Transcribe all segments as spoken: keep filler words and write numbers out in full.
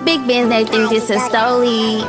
Big Benz, they think this a stoli.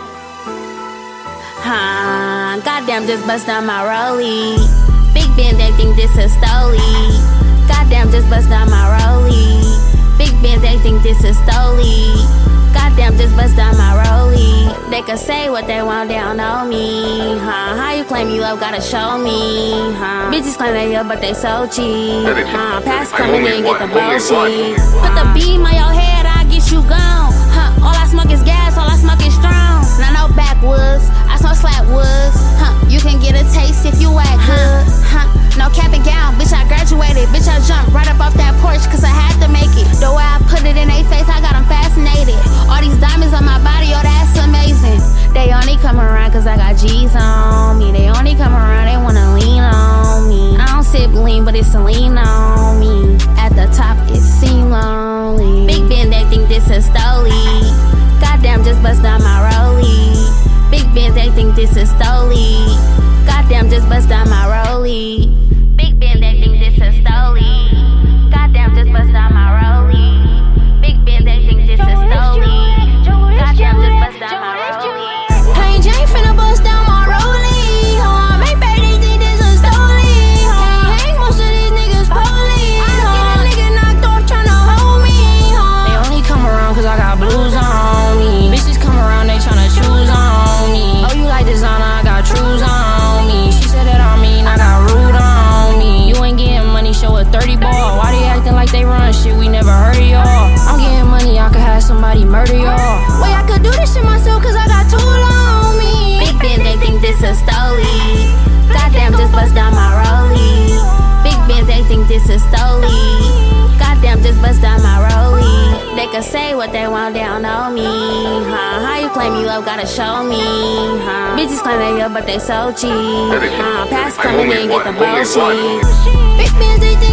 Huh, goddamn, just bust down my rollie. Big Benz, they think this a stoli. Goddamn, just bust down my rollie. Big Benz, they think this a stoli. Goddamn, just bust down my rollie. They could say what they want, they don't know me. Huh, how you claim you love, gotta show me. Huh, bitches claim they love, but they so cheap. Huh, pass coming in, get the bullshit. Put the beam on your head, I get you gone. Huh, all I smoke is gas, all I smoke is strong. Not no backwoods, I smoke slap woods. Huh, you can get a taste if you act good. Huh, no cap and gown, bitch, I graduated. Bitch, I jumped right up off that porch, cause I had to make it. The way I put it in they face, I got them fascinated. All these diamonds on my body, oh, that's amazing. They only come around cause I got G's on me. They only come around, they wanna lean on me. I don't sip lean, but it's a lean on me. At the top, it seem lonely. Big Ben, they think this a stoli. Goddamn, just bust down my rollie. Big Ben, they think this a stoli. Goddamn, just bust down my rollie. Big Ben, they think this a stoli. Goddamn, just bust down my rollie. Big Ben, they think this a stoli. Goddamn, just bust down my rollie. Plain Jane finna bust down my rollie. Huh, make baby, they think this a stoli. Huh, hang most of these niggas police. Huh, get a nigga knocked off tryna hold me. Huh, they only come around cause I got blues on me. Bitches come around, they tryna choose on me. Oh, you like designer, I got trues on me. She said that I mean, I got rude on me. You ain't getting money, show a thirty ball. Why they acting like they run shit, we never heard of y'all. I'm getting money, I could have somebody murder y'all. Wait, I could do this shit myself cause I got too on me. Big Ben, they think this a stoli. Goddamn, just bust down my rollie. Big Ben, they think this a stoli. Goddamn, just bust down my rollie. They could say what they want, they don't know me. Huh, how you claim you love, gotta show me. Huh, bitches claim they love, but they so cheap. Huh, pass coming in, get the bullshit. Big Benz, they think